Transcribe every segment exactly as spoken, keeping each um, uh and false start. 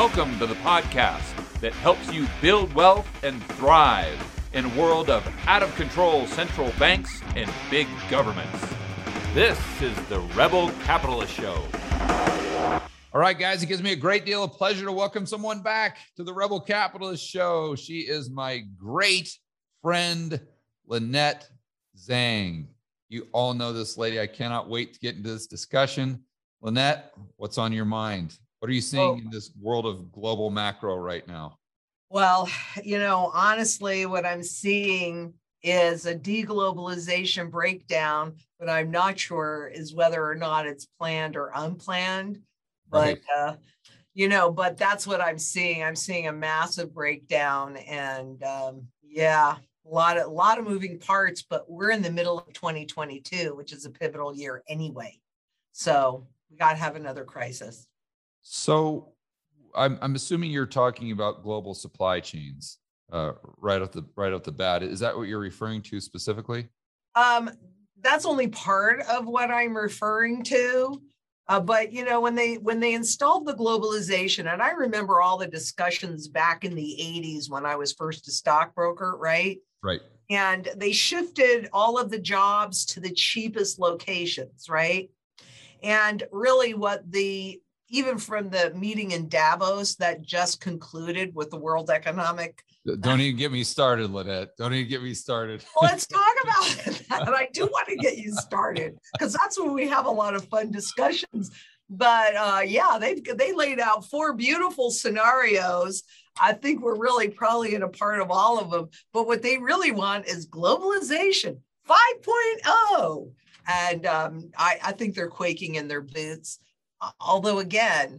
Welcome to the podcast that helps you build wealth and thrive in a world of out-of-control central banks and big governments. This is the Rebel Capitalist Show. All right, guys, it gives me a great deal of pleasure to welcome someone back to the Rebel Capitalist Show. She is my great friend, Lynette Zhang. You all know this lady. I cannot wait to get into this discussion. Lynette, what's on your mind? What are you seeing oh. in this world of global macro right now? Well, you know, honestly, what I'm seeing is a deglobalization breakdown, but I'm not sure is whether or not it's planned or unplanned. But, right. uh, you know, but that's what I'm seeing. I'm seeing a massive breakdown and um, yeah, a lot of, a lot of moving parts, but we're in the middle of twenty twenty-two, which is a pivotal year anyway. So we got to have another crisis. So I'm, I'm assuming you're talking about global supply chains uh, right off the right off the bat. Is that what you're referring to specifically? Um, that's only part of what I'm referring to. Uh, but, you know, when they when they installed the globalization, and I remember all the discussions back in the eighties when I was first a stockbroker, right? Right. And they shifted all of the jobs to the cheapest locations, right? And really what the even from the meeting in Davos that just concluded with the World Economic. Don't even get me started, Lynette. Don't even get me started. Well, let's talk about it. And I do want to get you started because that's when we have a lot of fun discussions. But uh, yeah, they they laid out four beautiful scenarios. I think we're really probably in a part of all of them. But what they really want is globalization five point oh. And um, I, I think they're quaking in their boots. Although, again,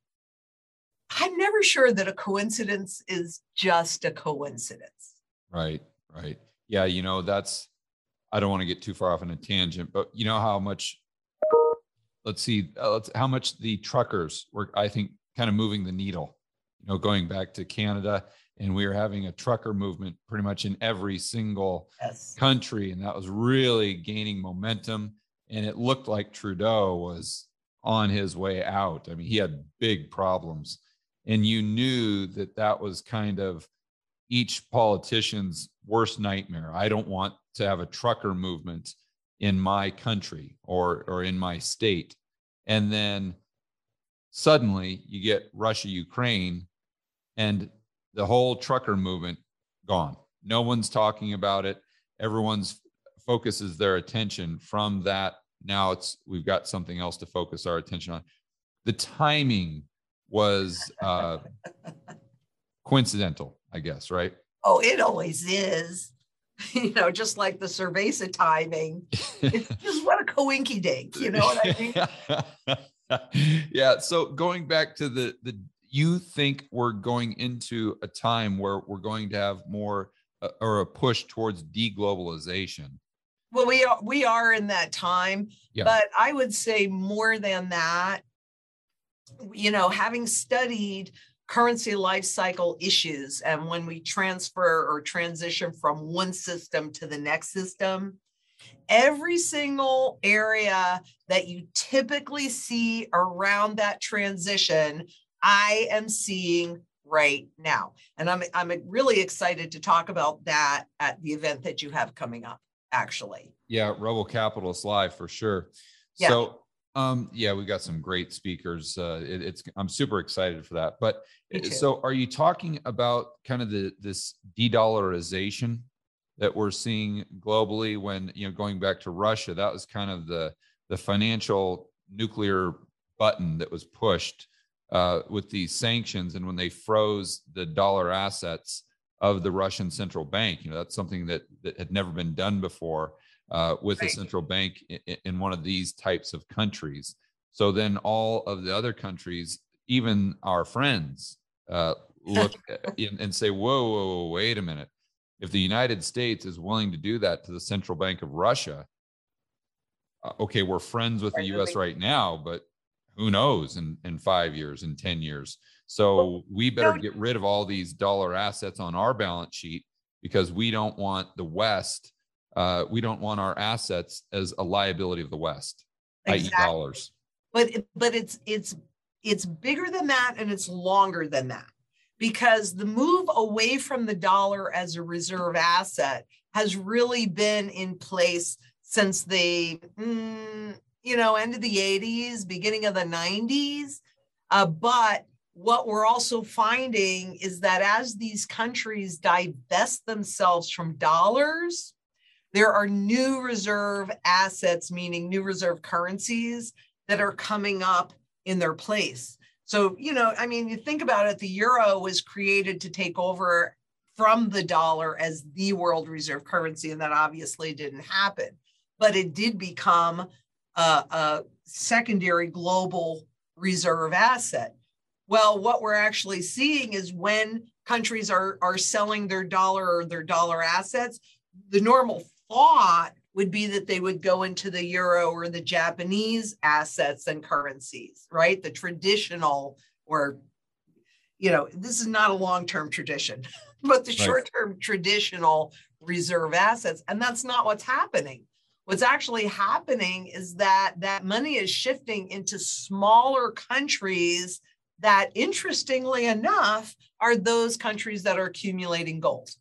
I'm never sure that a coincidence is just a coincidence. Right, right. Yeah, you know, that's, I don't want to get too far off on a tangent, but you know how much, let's see, uh, let's, how much the truckers were, I think, kind of moving the needle, you know, going back to Canada, and we were having a trucker movement pretty much in every single yes. country, and that was really gaining momentum, and it looked like Trudeau was on his way out. I mean, he had big problems, and you knew that that was kind of each politician's worst nightmare. I don't want to have a trucker movement in my country or or in my state. And then suddenly you get Russia, Ukraine, and the whole trucker movement gone. No one's talking about it. Everyone's focuses their attention from that. Now it's we've got something else to focus our attention on. The timing was uh, coincidental, I guess, right? Oh, it always is. You know, just like the Cerveza timing. It's just what a coinky dink, you know what I mean? Yeah. So going back to the the, you think we're going into a time where we're going to have more uh, or a push towards deglobalization. Well, we are, we are in that time, yeah. But I would say more than that, you know, having studied currency life cycle issues and when we transfer or transition from one system to the next system, every single area that you typically see around that transition, I am seeing right now. And I'm, I'm really excited to talk about that at the event that you have coming up. Actually, yeah, Rebel Capitalist Live for sure. Yeah. So, um, yeah, we got some great speakers. Uh, it, it's I'm super excited for that. But so, are you talking about kind of the this de-dollarization that we're seeing globally? When you know, going back to Russia, that was kind of the the financial nuclear button that was pushed uh, with these sanctions, and when they froze the dollar assets of the Russian central bank. You know, that's something that, that had never been done before uh, with right. a central bank in, in one of these types of countries. So then all of the other countries, even our friends, uh, look in, and say, whoa, whoa, whoa, wait a minute. If the United States is willing to do that to the central bank of Russia, uh, okay, we're friends with the U S right now, but who knows in, in five years, in ten years. So we better get rid of all these dollar assets on our balance sheet because we don't want the West, uh, we don't want our assets as a liability of the West, exactly. that is dollars. But but it's it's it's bigger than that and it's longer than that, because the move away from the dollar as a reserve asset has really been in place since the, mm, you know, end of the eighties, beginning of the nineties. Uh, but what we're also finding is that as these countries divest themselves from dollars, there are new reserve assets, meaning new reserve currencies that are coming up in their place. So, you know, I mean, you think about it, the euro was created to take over from the dollar as the world reserve currency, and that obviously didn't happen. But it did become a, a secondary global reserve asset. Well, what we're actually seeing is when countries are, are selling their dollar or their dollar assets, the normal thought would be that they would go into the euro or the Japanese assets and currencies, right? The traditional, or, you know, this is not a long-term tradition, but the right. short-term traditional reserve assets. And that's not what's happening. What's actually happening is that that money is shifting into smaller countries that, interestingly enough, are those countries that are accumulating gold.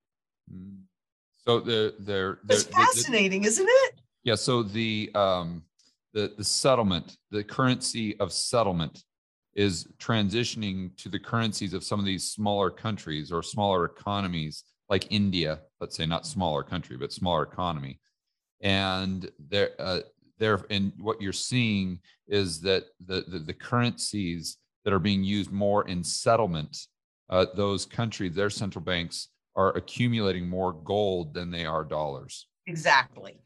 So the they're, they're it's fascinating, the, the, isn't it? Yeah. So the um the the settlement, the currency of settlement, is transitioning to the currencies of some of these smaller countries or smaller economies, like India. Let's say not smaller country, but smaller economy, and there uh, there and what you're seeing is that the the, the currencies that are being used more in settlement, uh, those countries, their central banks are accumulating more gold than they are dollars. Exactly.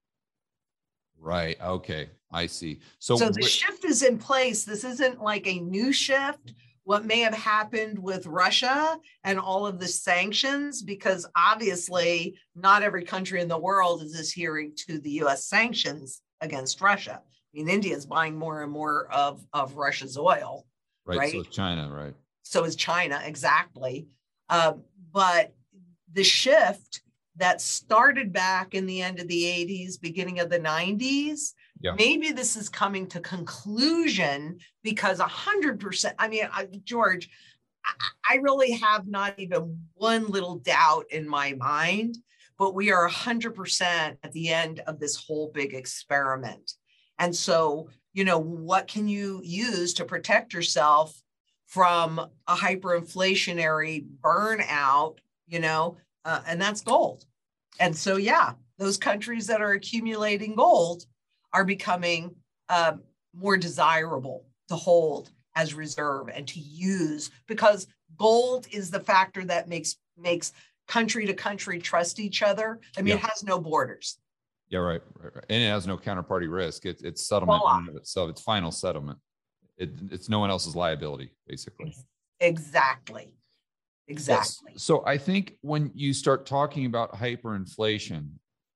Right. Okay. I see. So, so the shift is in place. This isn't like a new shift. What may have happened with Russia and all of the sanctions, because obviously not every country in the world is adhering to the U S sanctions against Russia. I mean, India is buying more and more of, of Russia's oil. Right. Right. So is China. Right. So is China. Exactly. Uh, but the shift that started back in the end of the eighties, beginning of the nineties, yeah. maybe this is coming to conclusion because one hundred percent, I mean, I, George, I, I really have not even one little doubt in my mind, but we are one hundred percent at the end of this whole big experiment. And so, you know, what can you use to protect yourself from a hyperinflationary burnout, you know, uh, and that's gold. And so, yeah, those countries that are accumulating gold are becoming uh, more desirable to hold as reserve and to use, because gold is the factor that makes makes country to country trust each other. I mean, yeah. it has no borders. Yeah, right, right, right. And it has no counterparty risk. It, it's settlement Voila. in and of itself. It's final settlement. It, it's no one else's liability, basically. Exactly. Exactly. Yes. So I think when you start talking about hyperinflation,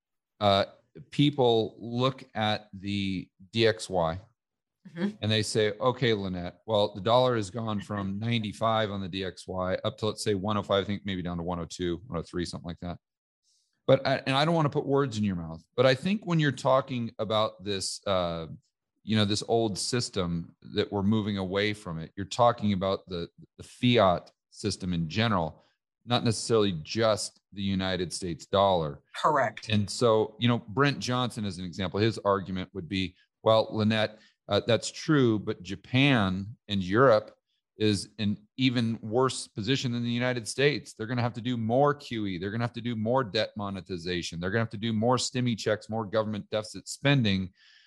uh, people look at the D X Y mm-hmm. and they say, okay, Lynette, well, the dollar has gone from ninety-five on the D X Y up to, let's say, one oh five, I think maybe down to one oh two, one oh three, something like that. But, I, and I don't want to put words in your mouth, but I think when you're talking about this, uh, you know, this old system that we're moving away from it, you're talking about the, the fiat system in general, not necessarily just the United States dollar. Correct. And so, you know, Brent Johnson, as an example, his argument would be, well, Lynette, uh, that's true, but Japan and Europe is in even worse position than the United States. They're going to have to do more Q E. They're going to have to do more debt monetization. They're going to have to do more stimmy checks, more government deficit spending.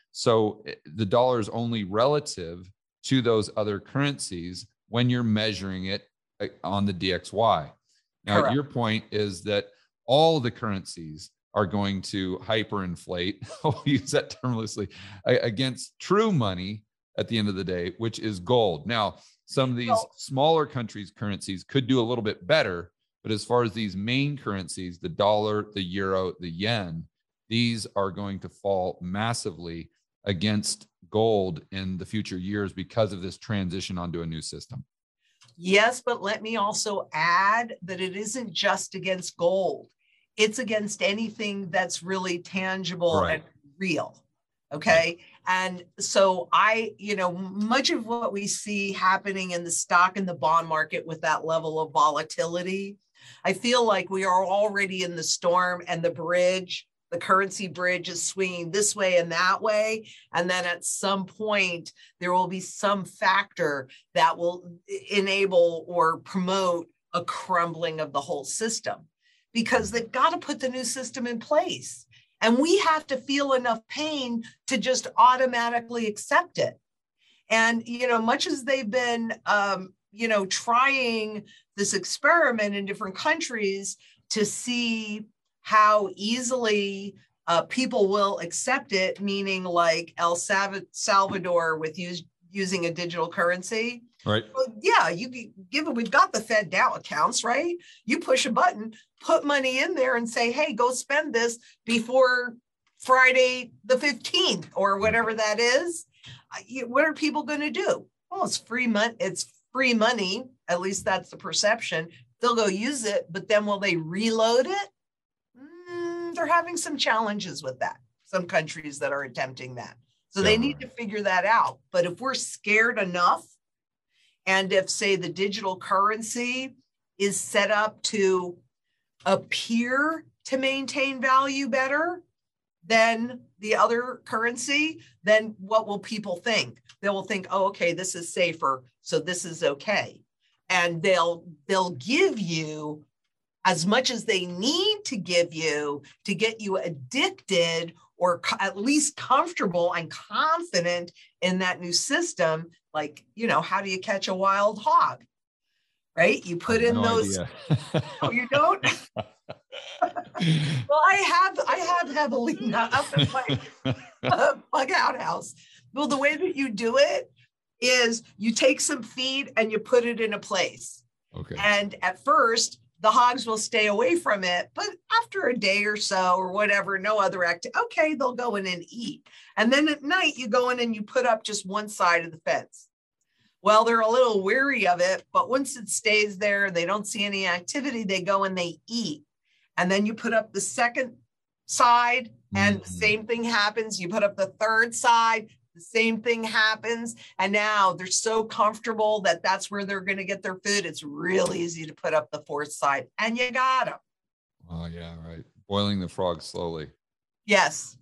So the dollar is only relative to those other currencies when you're measuring it on the D X Y. Now, Correct. Your point is that all the currencies are going to hyperinflate, I'll use that term loosely, against true money at the end of the day, which is gold. Now, some of these well, smaller countries' currencies could do a little bit better, but as far as these main currencies, the dollar, the euro, the yen, these are going to fall massively against gold in the future years because of this transition onto a new system. Yes, but let me also add that it isn't just against gold. It's against anything that's really tangible right. and real. Okay. Right. And so I, you know, much of what we see happening in the stock and the bond market with that level of volatility, I feel like we are already in the storm, and the bridge, the currency bridge, is swinging this way and that way. And then at some point, there will be some factor that will enable or promote a crumbling of the whole system, because they've got to put the new system in place. And we have to feel enough pain to just automatically accept it. And, you know, much as they've been, um, you know, trying this experiment in different countries to see how easily uh, people will accept it, meaning like El Salvador with use, using a digital currency. Right. Well, yeah, you give it. We've got the Fed Now accounts, right? You push a button, put money in there, and say, "Hey, go spend this before Friday the fifteenth or whatever that is." Uh, you, what are people going to do? Well, it's free money. It's free money. At least that's the perception. They'll go use it, but then will they reload it? Mm, they're having some challenges with that. Some countries that are attempting that, so yeah, they need right. to figure that out. But if we're scared enough, and if, say, the digital currency is set up to appear to maintain value better than the other currency, then what will people think? They will think, oh, okay, this is safer, so this is okay. And they'll they'll give you as much as they need to give you to get you addicted or co- at least comfortable and confident in that new system. Like, you know, how do you catch a wild hog, right? You put in no those, oh, you don't? Well, I have, I have Javelina up in my uh, bug out house. Well, the way that you do it is you take some feed and you put it in a place. Okay. And at first, the hogs will stay away from it, but after a day or so or whatever, no other activity, okay, they'll go in and eat. And then at night, you go in and you put up just one side of the fence. Well, they're a little weary of it, but once it stays there, they don't see any activity, they go and they eat. And then you put up the second side and mm-hmm. the same thing happens. You put up the third side, the same thing happens. And now they're so comfortable that that's where they're going to get their food. It's real easy to put up the fourth side, and you got them. Oh, yeah, right. Boiling the frog slowly. Yes.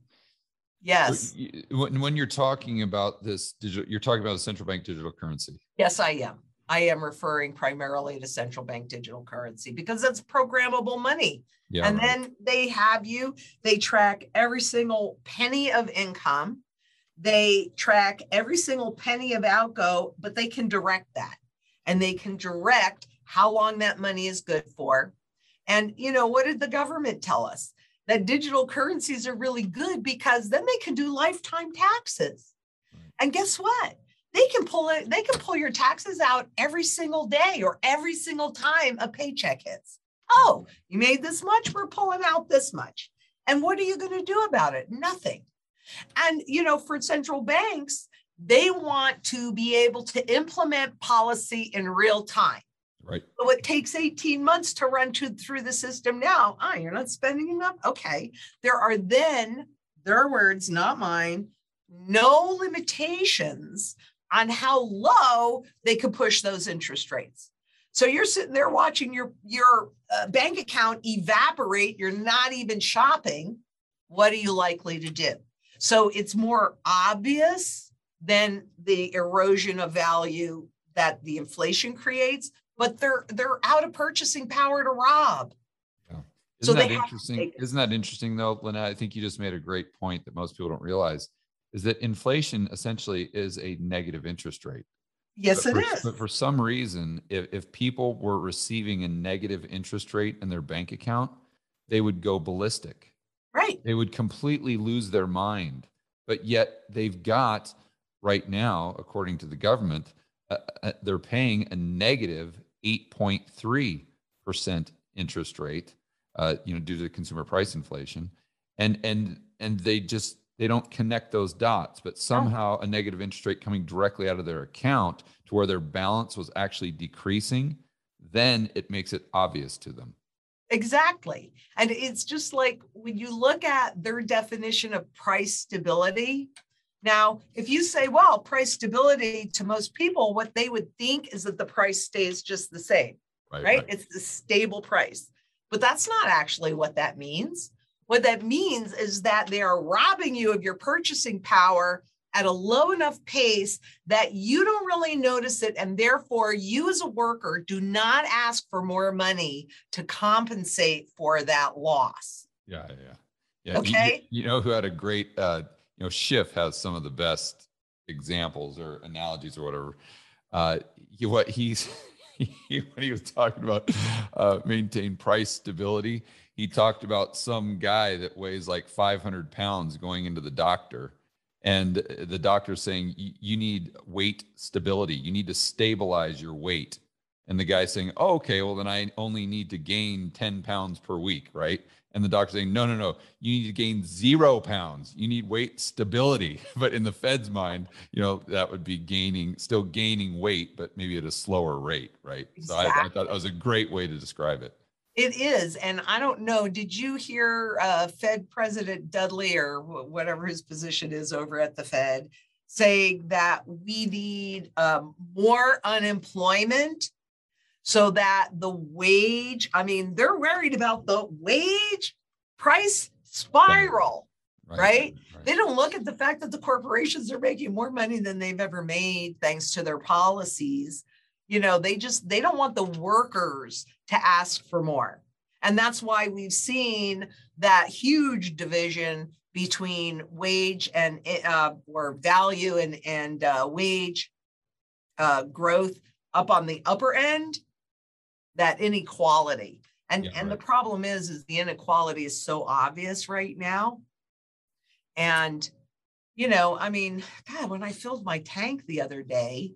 Yes. When, when you're talking about this digital, you're talking about a central bank digital currency. Yes, I am. I am referring primarily to central bank digital currency because that's programmable money. Yeah, and right. then they have you, they track every single penny of income. They track every single penny of outgo, but they can direct that. And they can direct how long that money is good for. And, you know, what did the government tell us? That digital currencies are really good because then they can do lifetime taxes. And guess what? They can pull it, they can pull your taxes out every single day or every single time a paycheck hits. Oh, you made this much, we're pulling out this much. And what are you going to do about it? Nothing. And, you know, for central banks, they want to be able to implement policy in real time. Right. So it takes eighteen months to run to, through the system now. Ah, oh, you're not spending enough? Okay. There are then, their words, not mine, no limitations on how low they could push those interest rates. So you're sitting there watching your, your uh, bank account evaporate. You're not even shopping. What are you likely to do? So it's more obvious than the erosion of value that the inflation creates, but they're they're out of purchasing power to rob. Yeah. Isn't so that interesting? Isn't that interesting though, Lynette? I think you just made a great point that most people don't realize is that inflation essentially is a negative interest rate. Yes, but it for, is. But for some reason, if, if people were receiving a negative interest rate in their bank account, they would go ballistic. Right. They would completely lose their mind. But yet they've got right now, according to the government, uh, uh, they're paying a negative eight point three percent interest rate, uh, you know, due to consumer price inflation. And, and, and they just, they don't connect those dots, but somehow a negative interest rate coming directly out of their account to where their balance was actually decreasing, then it makes it obvious to them. Exactly. And it's just like when you look at their definition of price stability, Now, if you say, well, price stability, to most people, what they would think is that the price stays just the same, right? right? right. It's the stable price. But that's not actually what that means. What that means is that they are robbing you of your purchasing power at a low enough pace that you don't really notice it. And therefore, you as a worker do not ask for more money to compensate for that loss. Yeah, yeah. Yeah. Okay. You, you know who had a great, uh, you know, Schiff has some of the best examples or analogies or whatever. Uh, he, what he's, he, when he was talking about uh, maintain price stability, he talked about some guy that weighs like five hundred pounds going into the doctor. And the doctor's saying, you need weight stability. You need to stabilize your weight. And the guy's saying, oh, okay, well, then I only need to gain ten pounds per week, right? And the doctor's saying, no, no, no, you need to gain zero pounds. You need weight stability. But in the Fed's mind, you know, that would be gaining, still gaining weight, but maybe at a slower rate, right? Exactly. So I, I thought that was a great way to describe it. It is. And I don't know, did you hear uh, Fed President Dudley or whatever his position is over at the Fed saying that we need um, more unemployment so that the wage, I mean, they're worried about the wage price spiral, right, right? right? They don't look at the fact that the corporations are making more money than they've ever made thanks to their policies. You know, they just, they don't want the workers to ask for more. And that's why we've seen that huge division between wage and, uh, or value and, and uh, wage uh, growth up on the upper end, that inequality. And, yeah, and right. the problem is, is the inequality is so obvious right now. And, you know, I mean, God, when I filled my tank the other day,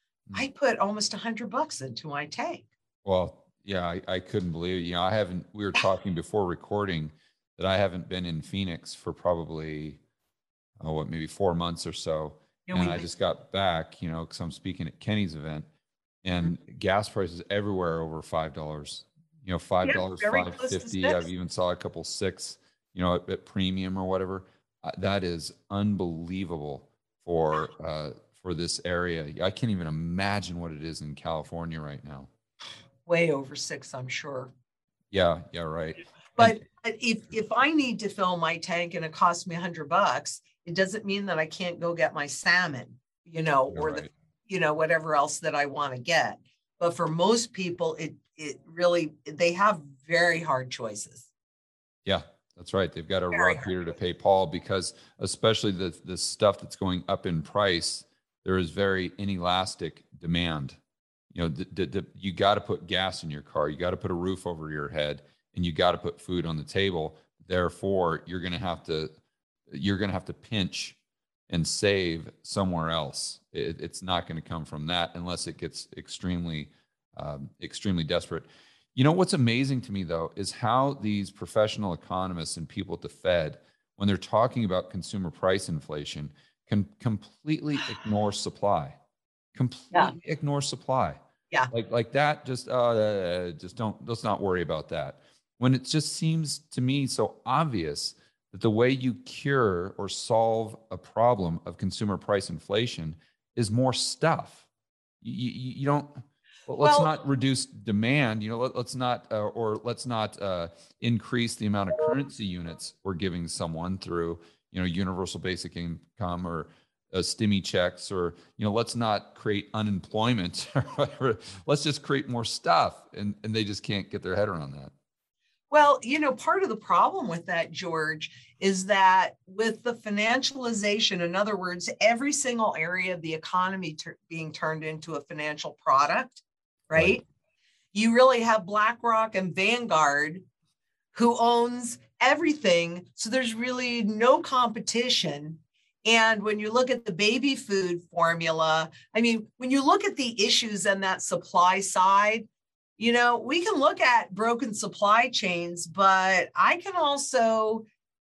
I put almost a hundred bucks into my tank. Well, yeah, I, I couldn't believe it. You know, I haven't, we were talking before recording that I haven't been in Phoenix for probably, oh, what, maybe four months or so. Yeah, and I just got back, you know, because I'm speaking at Kenny's event, and mm-hmm. gas prices everywhere over five dollars, you know, five dollars, yeah, five fifty. I've even saw a couple six, you know, at, at premium or whatever. Uh, that is unbelievable for, uh, for this area. I can't even imagine what it is in California right now. Way over six, I'm sure. Yeah, yeah, right. But and, if if I need to fill my tank and it costs me a hundred bucks, it doesn't mean that I can't go get my salmon, you know, or right. the, you know, whatever else that I want to get. But for most people, it it really, they have very hard choices. Yeah, that's right. They've got to rock Peter to pay Paul, because especially the the stuff that's going up in price, there is very inelastic demand. You know, the, the, the, you got to put gas in your car. You got to put a roof over your head, and you got to put food on the table. Therefore, you're going to have to, you're going to have to pinch and save somewhere else. It, it's not going to come from that unless it gets extremely, um, extremely desperate. You know, what's amazing to me though, is how these professional economists and people at the Fed, when they're talking about consumer price inflation, can completely ignore supply, completely yeah. ignore supply. Yeah. Like, like that, just, uh, just don't, let's not worry about that. When it just seems to me so obvious that the way you cure or solve a problem of consumer price inflation is more stuff. You, you, you don't, well, let's well, not reduce demand, you know, let, let's not, uh, or let's not uh, increase the amount of currency units we're giving someone through, you know, universal basic income or uh, stimmy checks, or, you know, let's not create unemployment or whatever. Let's just create more stuff. And, and they just can't get their head around that. Well, you know, part of the problem with that, George, is that with the financialization, in other words, every single area of the economy ter- being turned into a financial product, right? right? You really have BlackRock and Vanguard who owns everything. So there's really no competition. And when you look at the baby food formula, I mean, when you look at the issues on that supply side, you know, we can look at broken supply chains, but I can also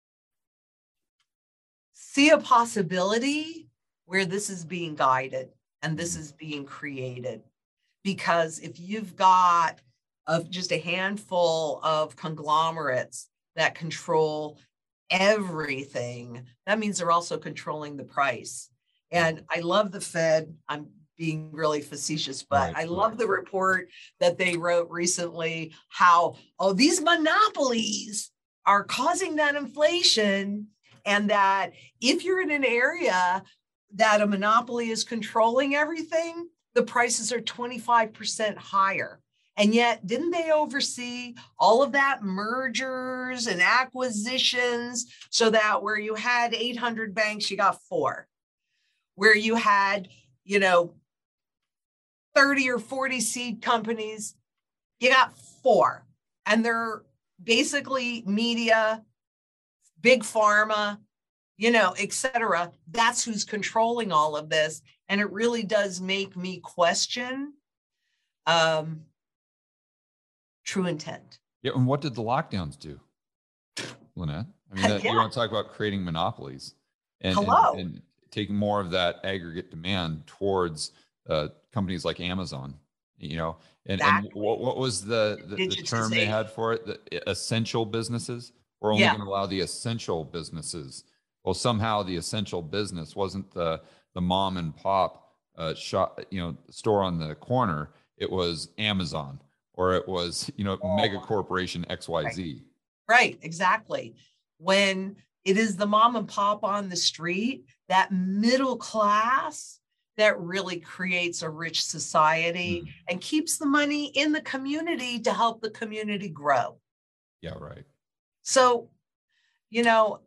see a possibility where this is being guided and this is being created. Because if you've got of just a handful of conglomerates that control everything, that means they're also controlling the price. And I love the Fed. I'm being really facetious, but right, I love right. the report that they wrote recently, how, oh, these monopolies are causing that inflation, and that if you're in an area that a monopoly is controlling everything, the prices are twenty-five percent higher. And yet, didn't they oversee all of that mergers and acquisitions, so that where you had eight hundred banks, you got four? Where you had, you know, thirty or forty seed companies, you got four. And they're basically media, big pharma, you know, et cetera. That's who's controlling all of this. And it really does make me question um, true intent. Yeah. And what did the lockdowns do, Lynette? I mean, that, yeah. you want to talk about creating monopolies and, Hello. and, and taking more of that aggregate demand towards uh, companies like Amazon, you know, and, exactly. and what, what was the, the, the term they had for it? The essential businesses? We're only yeah. going to allow the essential businesses. Well, somehow the essential business wasn't the, the mom and pop uh, shop, you know, store on the corner. It was Amazon, or it was, you know, oh. mega corporation X Y Z. Right. right, exactly. When it is the mom and pop on the street, that middle class that really creates a rich society mm. and keeps the money in the community to help the community grow. Yeah, right. So, you know,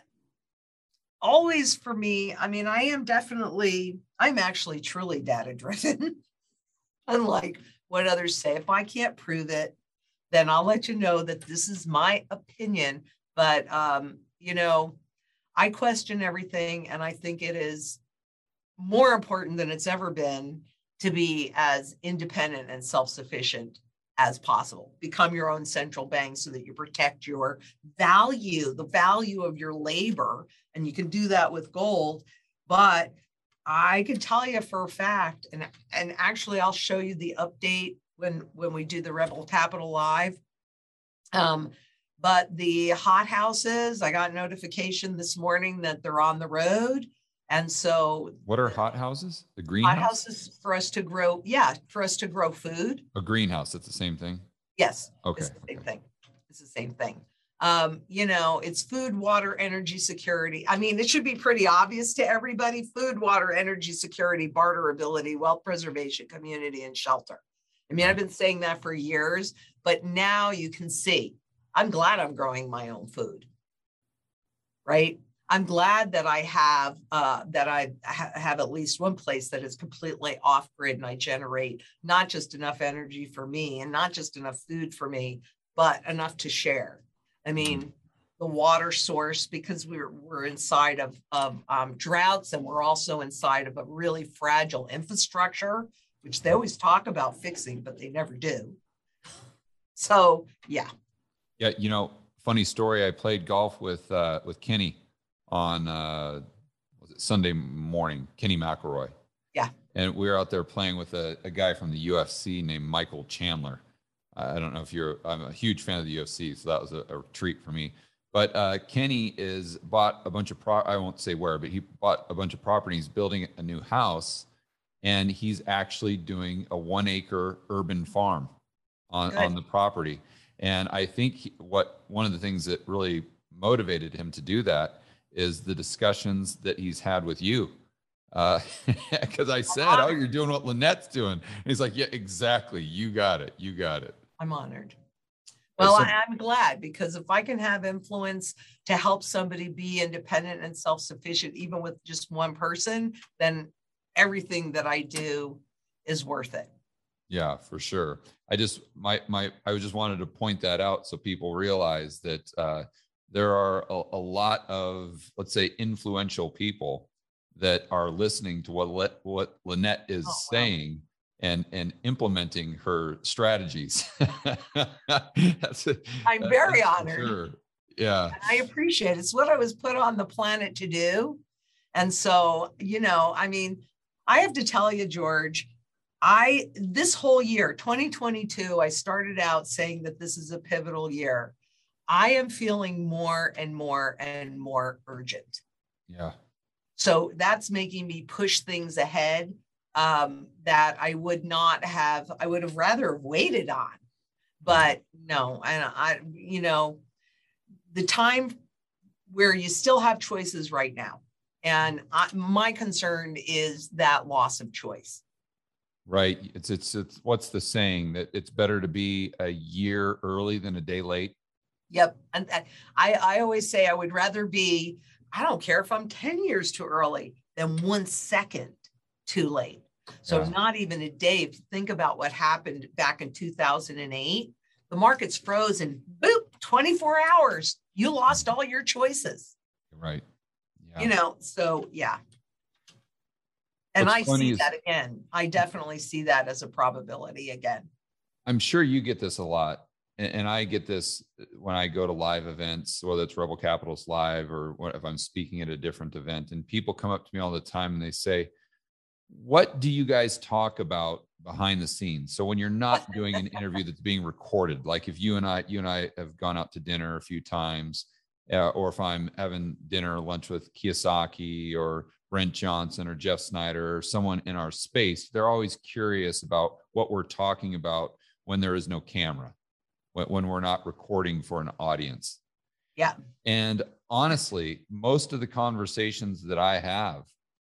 always for me, I mean, I am definitely, I'm actually truly data driven, unlike what others say. If I can't prove it, then I'll let you know that this is my opinion. But, um, you know, I question everything, and I think it is more important than it's ever been to be as independent and self-sufficient as possible. Become your own central bank so that you protect your value, the value of your labor, and you can do that with gold. But I can tell you for a fact, and, and actually I'll show you the update when, when we do the Rebel Capital Live. Um, but the hot houses, I got notification this morning that they're on the road. And so what are hot houses? The greenhouse? Hot houses for us to grow. Yeah. For us to grow food. A greenhouse. It's the same thing. Yes. Okay. It's the same okay. thing. It's the same thing. Um, you know, it's food, water, energy security. I mean, it should be pretty obvious to everybody: food, water, energy security, barterability, wealth preservation, community, and shelter. I mean, I've been saying that for years, but now you can see, I'm glad I'm growing my own food, right? I'm glad that I have uh, that I ha- have at least one place that is completely off grid, and I generate not just enough energy for me and not just enough food for me, but enough to share. I mean, the water source, because we're we're inside of of um, droughts, and we're also inside of a really fragile infrastructure, which they always talk about fixing, but they never do. So yeah. Yeah, you know, funny story. I played golf with uh, with Kenny on uh, was it Sunday morning, Kenny McElroy. Yeah. And we were out there playing with a, a guy from the U F C named Michael Chandler. I don't know if you're, I'm a huge fan of the U F C, so that was a, a treat for me. But uh, Kenny is bought a bunch of, pro I won't say where, but he bought a bunch of properties, building a new house, and he's actually doing a one acre urban farm on, on the property. And I think he, what one of the things that really motivated him to do that is the discussions that he's had with you. Because uh, I said, oh, you're doing what Lynette's doing. And he's like, yeah, exactly. You got it. You got it. I'm honored. Well, so, I'm glad, because if I can have influence to help somebody be independent and self-sufficient, even with just one person, then everything that I do is worth it. Yeah, for sure. I just, my, my, I just wanted to point that out so people realize that uh, there are a, a lot of, let's say, influential people that are listening to what, what Lynette is oh, saying. Wow. And, and implementing her strategies. That's a, I'm very that's honored. Sure. Yeah. And I appreciate it. It's what I was put on the planet to do. And so, you know, I mean, I have to tell you, George, I, this whole year, twenty twenty-two, I started out saying that this is a pivotal year. I am feeling more and more and more urgent. Yeah. So that's making me push things ahead um, that I would not have, I would have rather waited on. But no, and I, you know, the time where you still have choices right now. And I, my concern is that loss of choice. Right. It's, it's, it's, what's the saying that it's better to be a year early than a day late? Yep. And I, I always say I would rather be, I don't care if I'm ten years too early than one second too late. So yeah. Not even a day. If you think about what happened back in two thousand eight, the market's frozen, boop, twenty-four hours. You lost all your choices. Right. Yeah. You know, so yeah. And What's I see is, that again. I definitely see that as a probability again. I'm sure you get this a lot. And, and I get this when I go to live events, whether it's Rebel Capitalist Live or what, if I'm speaking at a different event, and people come up to me all the time and they say, what do you guys talk about behind the scenes? So when you're not doing an interview that's being recorded, like if you and I, you and I have gone out to dinner a few times, uh, or if I'm having dinner or lunch with Kiyosaki or Brent Johnson or Jeff Snyder or someone in our space, they're always curious about what we're talking about when there is no camera, when, when we're not recording for an audience. Yeah. And honestly, most of the conversations that I have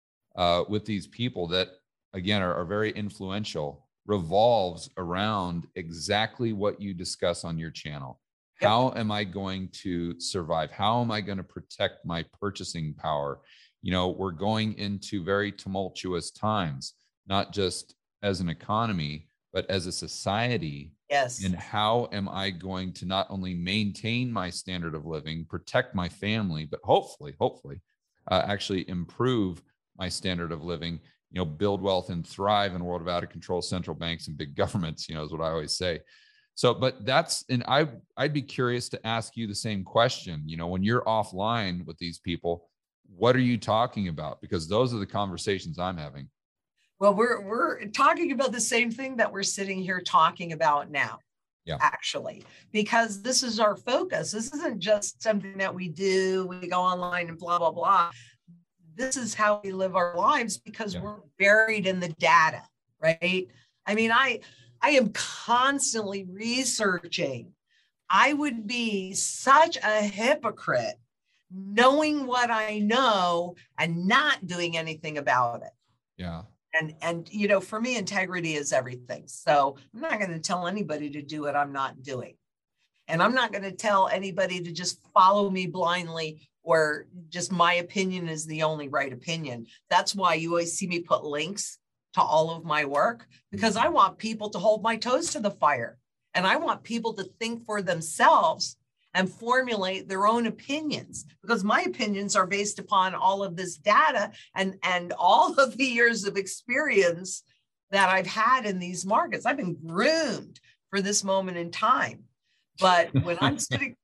uh, with these people that, again, are, are very influential revolves around exactly what you discuss on your channel. Yep. How am I going to survive? How am I going to protect my purchasing power? You know, we're going into very tumultuous times, not just as an economy, but as a society. Yes. And how am I going to not only maintain my standard of living, protect my family, but hopefully, hopefully, uh, actually improve my standard of living, you know, build wealth and thrive in a world of out of control central banks and big governments, you know, is what I always say. So, but that's, and I, I'd be curious to ask you the same question. You know, when you're offline with these people, what are you talking about? Because those are the conversations I'm having. Well, we're, we're talking about the same thing that we're sitting here talking about now. Yeah. Actually, because this is our focus. This isn't just something that we do, we go online and blah, blah, blah. This is how we live our lives because yeah. we're buried in the data, right? I mean, I, I am constantly researching. I would be such a hypocrite knowing what I know and not doing anything about it. Yeah. And, and, you know, for me, integrity is everything. So I'm not going to tell anybody to do what I'm not doing. And I'm not going to tell anybody to just follow me blindly or just my opinion is the only right opinion. That's why you always see me put links to all of my work, because I want people to hold my toes to the fire. And I want people to think for themselves and formulate their own opinions, because my opinions are based upon all of this data and, and all of the years of experience that I've had in these markets. I've been groomed for this moment in time. But when I'm sitting,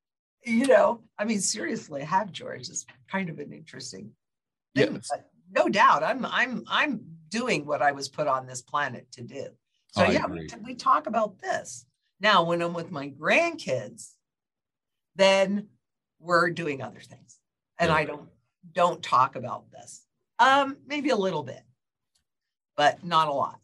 you know, I mean, seriously, I have, George. It's kind of an interesting thing. Yes. But no doubt, I'm I'm I'm doing what I was put on this planet to do. So I yeah, agree. we, we talk about this. Now, when I'm with my grandkids, then we're doing other things. And Yeah. I don't don't talk about this. Um, maybe a little bit, but not a lot.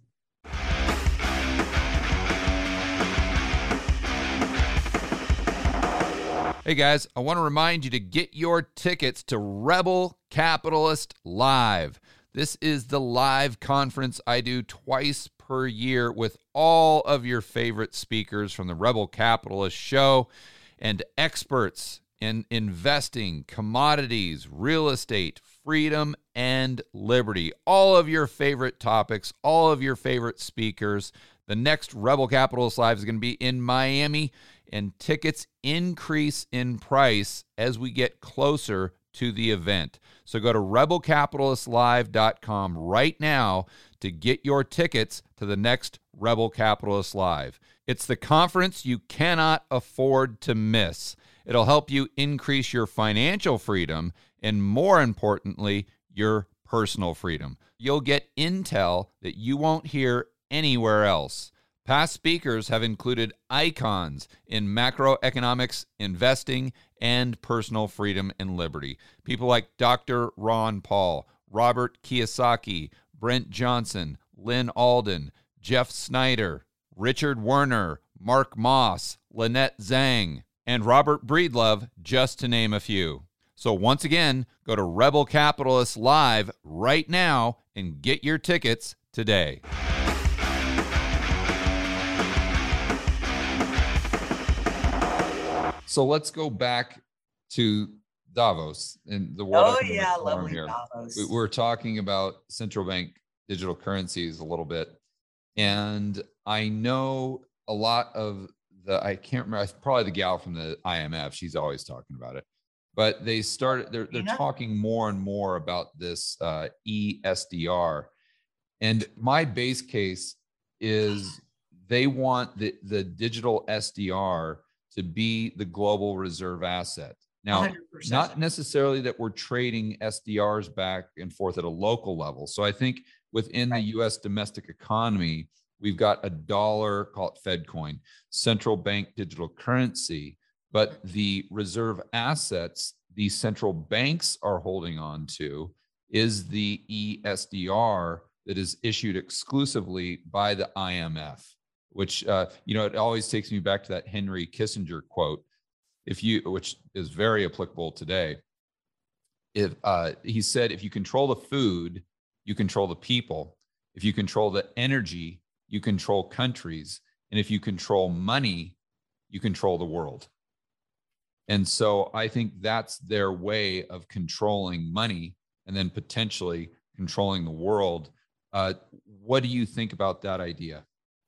Hey guys, I want to remind you to get your tickets to Rebel Capitalist Live. This is the live conference I do twice per year with all of your favorite speakers from the Rebel Capitalist Show and experts in investing, commodities, real estate, freedom, and liberty. All of your favorite topics, all of your favorite speakers. The next Rebel Capitalist Live is going to be in Miami, and tickets increase in price as we get closer to the event. So go to rebel capitalist live dot com right now to get your tickets to the next Rebel Capitalist Live. It's the conference you cannot afford to miss. It'll help you increase your financial freedom and, more importantly, your personal freedom. You'll get intel that you won't hear anywhere else. Past speakers have included icons in macroeconomics, investing, and personal freedom and liberty. People like Doctor Ron Paul, Robert Kiyosaki, Brent Johnson, Lynn Alden, Jeff Snyder, Richard Werner, Mark Moss, Lynette Zhang, and Robert Breedlove, just to name a few. So once again, go to Rebel Capitalists Live right now and get your tickets today. So let's go back to Davos and the World Oh Economic yeah, Forum lovely here. Davos. We- We're talking about central bank digital currencies a little bit. And I know a lot of the, I can't remember, probably the gal from the I M F, she's always talking about it. But they started, they're, they're talking more and more about this uh, E S D R. And my base case is they want the, the digital S D R to be the global reserve asset. Now, one hundred percent. Not necessarily that we're trading S D Rs back and forth at a local level. So I think within the U S domestic economy, we've got a dollar, call it FedCoin, central bank digital currency, but the reserve assets these central banks are holding on to is the E S D R that is issued exclusively by the I M F. Which, uh, you know, it always takes me back to that Henry Kissinger quote, if you, which is very applicable today. If uh, he said, if you control the food, you control the people. If you control the energy, you control countries. And if you control money, you control the world. And so I think that's their way of controlling money and then potentially controlling the world. Uh, what do you think about that idea?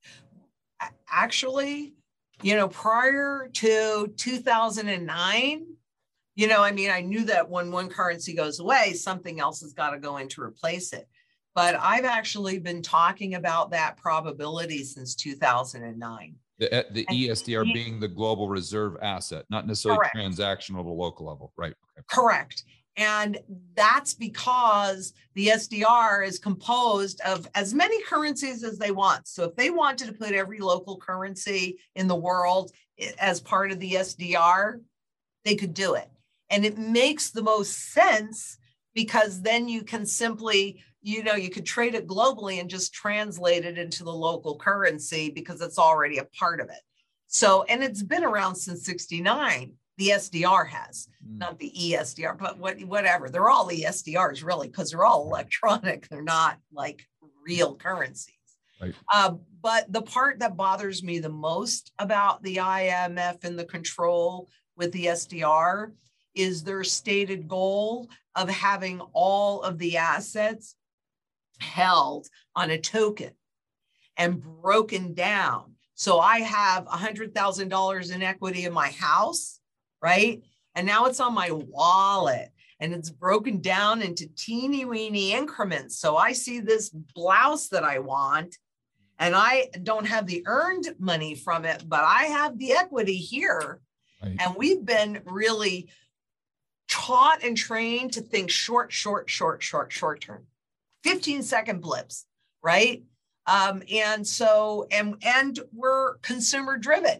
Actually, you know, prior to two thousand nine, you know, I mean, I knew that when one currency goes away, something else has got to go in to replace it. But I've actually been talking about that probability since two thousand nine. The, the E S D R being the global reserve asset, not necessarily correct. Transactional at a local level, right? Okay. Correct. And that's because the S D R is composed of as many currencies as they want. So if they wanted to put every local currency in the world as part of the S D R, they could do it. And it makes the most sense because then you can simply, you know, you could trade it globally and just translate it into the local currency because it's already a part of it. So, and it's been around since sixty-nine. The S D R has, mm. not the E S D R, but what, whatever. They're all E S D Rs really, because they're all electronic. They're not like real currencies. Right. Uh, but the part that bothers me the most about the I M F and the control with the S D R is their stated goal of having all of the assets held on a token and broken down. So I have one hundred thousand dollars in equity in my house, right? And now it's on my wallet and it's broken down into teeny weeny increments. So I see this blouse that I want and I don't have the earned money from it, but I have the equity here. Right. And we've been really taught and trained to think short, short, short, short, short term, fifteen second blips, right? Um, and so, and, and we're consumer driven.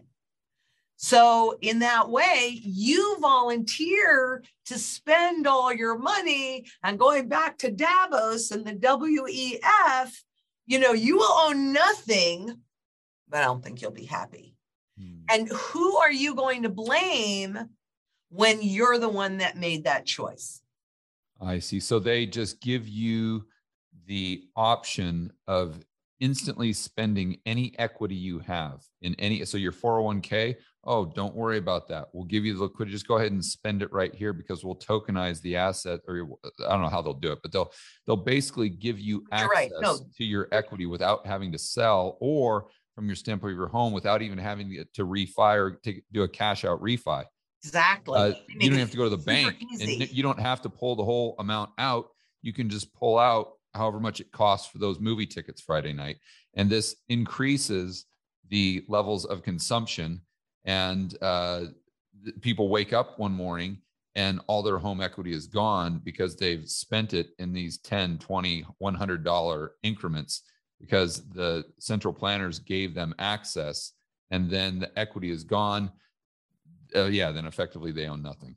So in that way, you volunteer to spend all your money, and going back to Davos and the W E F, you know, you will own nothing, but I don't think you'll be happy. Hmm. And who are you going to blame when you're the one that made that choice? I see. So they just give you the option of instantly spending any equity you have in any, so your four oh one k, oh, don't worry about that. We'll give you the liquidity. Just go ahead and spend it right here because we'll tokenize the asset, or your, I don't know how they'll do it, but they'll they'll basically give you access right. no. to your equity without having to sell, or from your standpoint of your home without even having to, to refi or to do a cash out refi. Exactly. Uh, you don't have to go to the bank easy. And you don't have to pull the whole amount out. You can just pull out however much it costs for those movie tickets Friday night. And this increases the levels of consumption. And uh, people wake up one morning and all their home equity is gone because they've spent it in these ten, twenty, one hundred dollars increments. because the central planners gave them access, and then the equity is gone. Uh, yeah, then effectively they own nothing.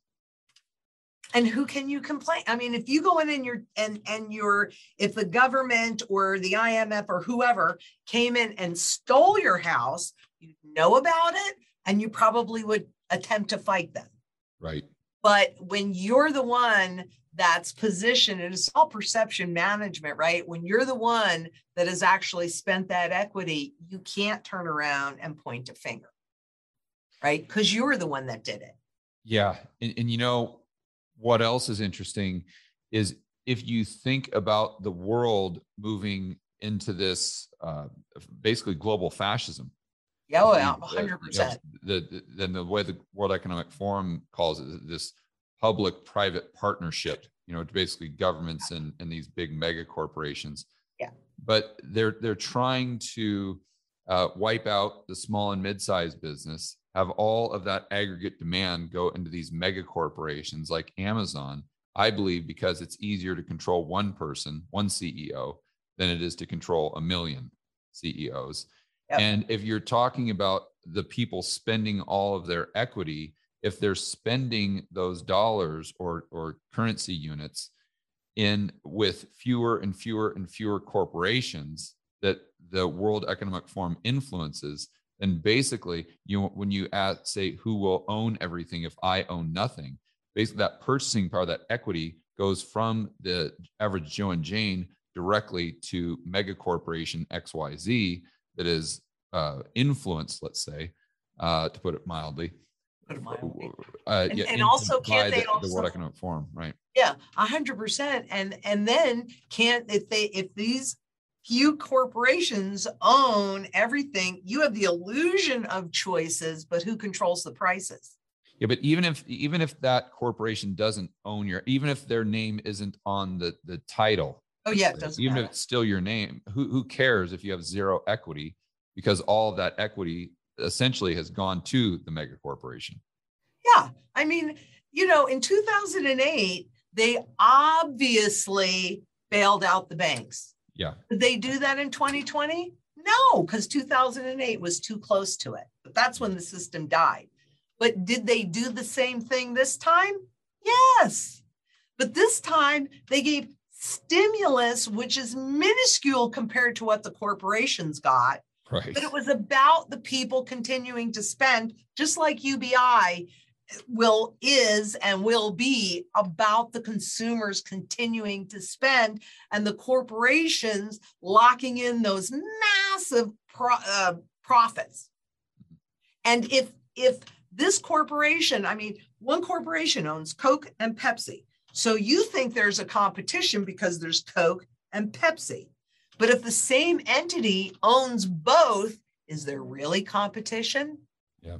And who can you complain? I mean, if you go in and you're and and you're if the government or the I M F or whoever came in and stole your house, you know about it, and you probably would attempt to fight them. Right. But when you're the one that's positioned, and it's all perception management, right? When you're the one that has actually spent that equity, you can't turn around and point a finger, right? Because you're the one that did it. Yeah. And, and you know, what else is interesting is if you think about the world moving into this uh, basically global fascism. Yeah, oh, yeah, one hundred percent. You know, the, the, then the way the World Economic Forum calls it, this public-private partnership, you know, basically governments and, and these big mega corporations. Yeah. But they're they're trying to uh, wipe out the small and mid-sized business, have all of that aggregate demand go into these mega corporations like Amazon, I believe, because it's easier to control one person, one C E O, than it is to control a million C E Os. Yep. And if you're talking about the people spending all of their equity, if they're spending those dollars or, or currency units in with fewer and fewer and fewer corporations that the World Economic Forum influences, then basically you when you ask, say, who will own everything if I own nothing, basically that purchasing power, that equity goes from the average Joe and Jane directly to mega corporation X Y Z that is uh, influenced, let's say, uh, to put it mildly. Put it mildly. Uh, and, yeah, and also can't they the, also, the World Economic Forum, right? Yeah, a hundred percent. And and then can't if they if these few corporations own everything, you have the illusion of choices, but who controls the prices? Yeah, but even if even if that corporation doesn't own your, even if their name isn't on the the title, oh yeah, it doesn't even matter. if it's still your name, who who cares if you have zero equity, because all of that equity essentially has gone to the mega corporation. Yeah, I mean, you know, in two thousand eight, they obviously bailed out the banks. Yeah. Did they do that in twenty twenty? No, because two thousand eight was too close to it. But that's when the system died. But did they do the same thing this time? Yes. But this time they gave stimulus, which is minuscule compared to what the corporations got. Right. But it was about the people continuing to spend, just like U B I will is and will be about the consumers continuing to spend and the corporations locking in those massive pro, uh, profits. And if if this corporation, I mean, one corporation owns Coke and Pepsi. So you think there's a competition because there's Coke and Pepsi. But if the same entity owns both, is there really competition? Yeah.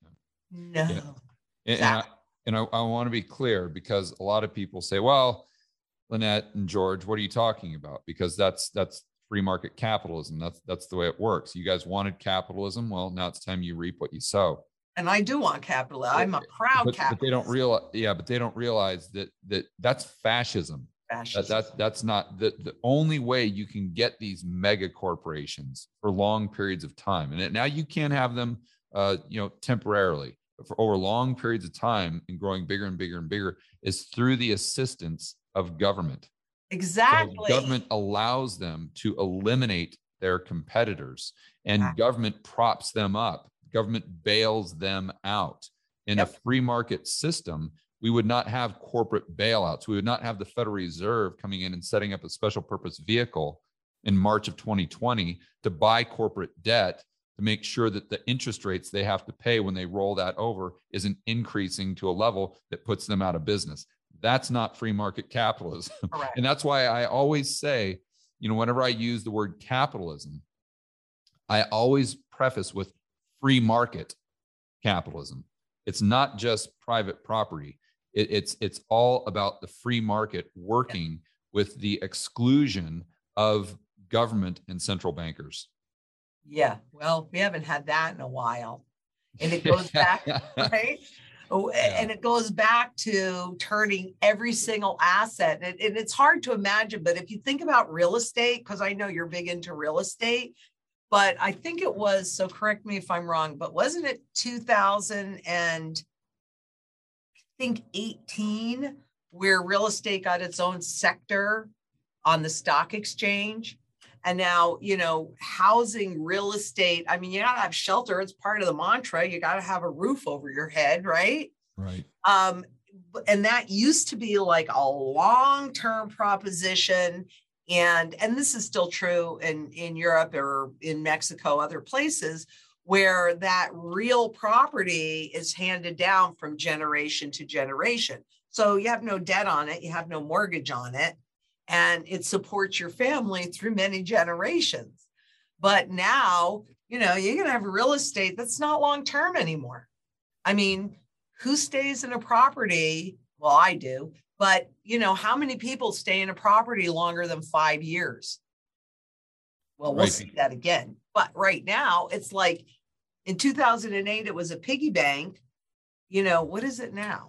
No. Yeah. And, exactly. and, I, and I, I want to be clear, because a lot of people say, well, Lynette and George, what are you talking about? Because that's that's free market capitalism. That's that's the way it works. You guys wanted capitalism. Well, now it's time you reap what you sow. And I do want capitalism. I'm a proud but, capitalist. But they don't realize, yeah, but they don't realize that that that's fascism. Fascism. That, that's that's not the, the only way you can get these mega corporations for long periods of time. And now you can't have them, uh, you know, temporarily. For over long periods of time and growing bigger and bigger and bigger is through the assistance of government. Exactly. So government allows them to eliminate their competitors, and exactly. government props them up. Government bails them out. In yep. a free market system, we would not have corporate bailouts. We would not have the Federal Reserve coming in and setting up a special purpose vehicle in March of twenty twenty to buy corporate debt, to make sure that the interest rates they have to pay when they roll that over isn't increasing to a level that puts them out of business. That's not free market capitalism. Correct. And that's why I always say, you know, whenever I use the word capitalism, I always preface with free market capitalism. It's not just private property. It, it's, it's all about the free market working yeah. with the exclusion of government and central bankers. Yeah, well, we haven't had that in a while. And it goes back, right? Oh, yeah. And it goes back to turning every single asset. And, and it's hard to imagine, but if you think about real estate, because I know you're big into real estate, but I think it was, so correct me if I'm wrong, but wasn't it two thousand and I think eighteen where real estate got its own sector on the stock exchange? And now, you know, housing, real estate, I mean, you got to have shelter. It's part of the mantra. You got to have a roof over your head, right? Right. Um, and that used to be like a long-term proposition. And, and this is still true in, in Europe or in Mexico, other places where that real property is handed down from generation to generation. So you have no debt on it. You have no mortgage on it. And it supports your family through many generations. But now, you know, you're going to have real estate that's not long-term anymore. I mean, who stays in a property? Well, I do. But, you know, how many people stay in a property longer than five years? Well, we'll right. see that again. But right now, it's like in two thousand eight, it was a piggy bank. You know, what is it now?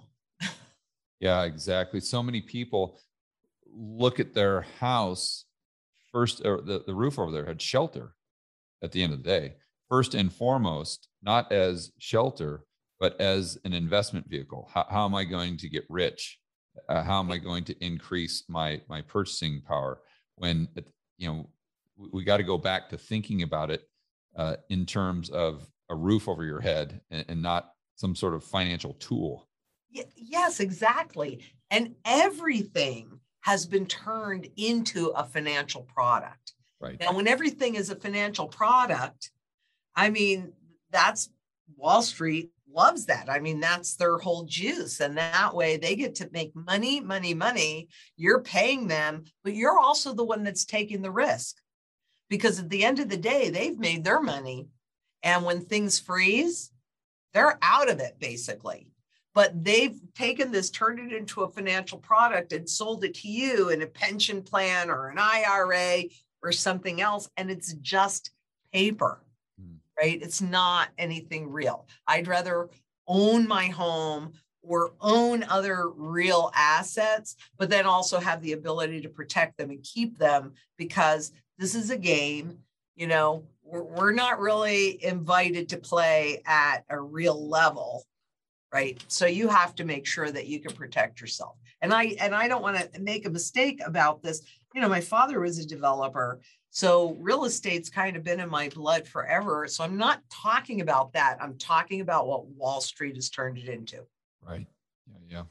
Yeah, exactly. So many people look at their house first, or the, the roof over their head, shelter at the end of the day, first and foremost, not as shelter, but as an investment vehicle. How, how am I going to get rich? Uh, how am I going to increase my, my purchasing power? When, you know, we, we got to go back to thinking about it uh, in terms of a roof over your head and, and not some sort of financial tool. Yes, exactly. And everything has been turned into a financial product. Right. Now, when everything is a financial product, I mean, that's Wall Street loves that. I mean, that's their whole juice. And that way they get to make money, money, money. You're paying them, but you're also the one that's taking the risk. Because at the end of the day, they've made their money. And when things freeze, they're out of it, basically. But they've taken this, turned it into a financial product and sold it to you in a pension plan or an I R A or something else. And it's just paper, mm. right? It's not anything real. I'd rather own my home or own other real assets, but then also have the ability to protect them and keep them, because this is a game. You know, we're, we're not really invited to play at a real level. Right. So you have to make sure that you can protect yourself. And I and I don't want to make a mistake about this. You know, my father was a developer. So real estate's kind of been in my blood forever. So I'm not talking about that. I'm talking about what Wall Street has turned it into. Right. Yeah. Yeah.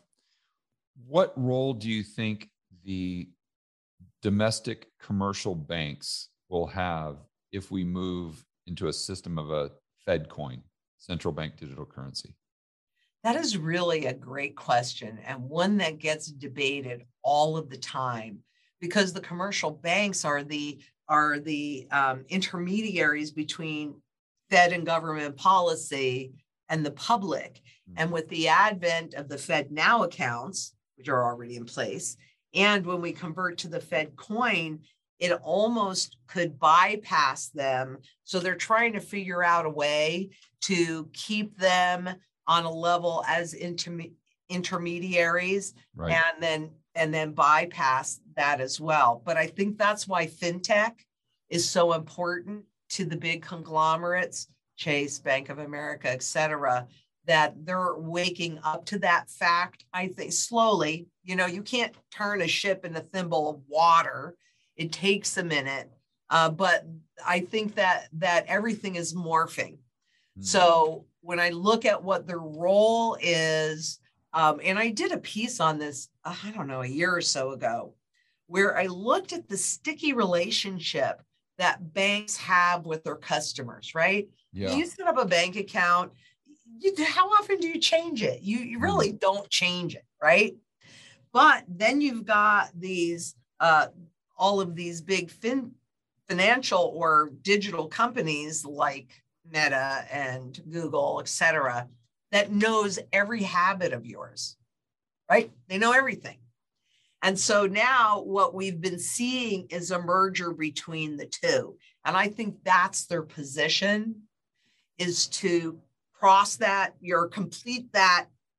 What role do you think the domestic commercial banks will have if we move into a system of a Fed coin, central bank digital currency? That is really a great question, and one that gets debated all of the time, because the commercial banks are the are the um, intermediaries between Fed and government policy and the public. Mm-hmm. And with the advent of the Fed Now accounts, which are already in place, and when we convert to the Fed coin, it almost could bypass them. So they're trying to figure out a way to keep them on a level as interme- intermediaries, right. and then and then bypass that as well. But I think that's why fintech is so important to the big conglomerates, Chase, Bank of America, et cetera, that they're waking up to that fact, I think, slowly. You know, you can't turn a ship in a thimble of water. It takes a minute. Uh, but I think that that everything is morphing. Mm-hmm. So when I look at what the role is, um, and I did a piece on this, uh, I don't know, a year or so ago, where I looked at the sticky relationship that banks have with their customers, right? Yeah. You set up a bank account, you, how often do you change it? You, you really mm-hmm. don't change it, right? But then you've got these, uh, all of these big fin- financial or digital companies like Meta and Google, et cetera, that knows every habit of yours, right? They know everything. And so now what we've been seeing is a merger between the two. And I think that's their position, is to cross that, your complete that